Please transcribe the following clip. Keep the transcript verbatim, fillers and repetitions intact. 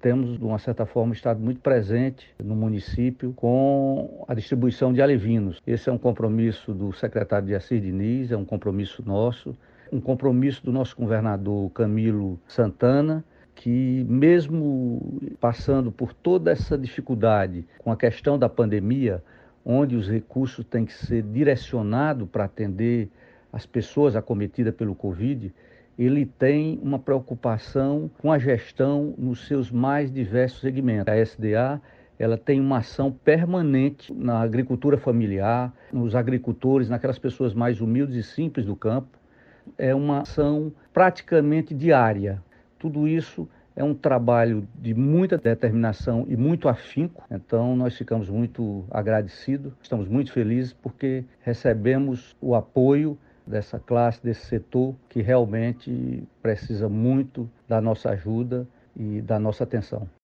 temos, de uma certa forma, estado muito presente no município com a distribuição de alevinos. Esse é um compromisso do secretário de Assis Diniz, é um compromisso nosso, um compromisso do nosso governador Camilo Santana, que mesmo passando por toda essa dificuldade com a questão da pandemia, onde os recursos têm que ser direcionados para atender as pessoas acometidas pelo Covid, ele tem uma preocupação com a gestão nos seus mais diversos segmentos. A S D A ela tem uma ação permanente na agricultura familiar, nos agricultores, naquelas pessoas mais humildes e simples do campo. É uma ação praticamente diária. Tudo isso é um trabalho de muita determinação e muito afinco. Então, nós ficamos muito agradecidos, estamos muito felizes porque recebemos o apoio dessa classe, desse setor que realmente precisa muito da nossa ajuda e da nossa atenção.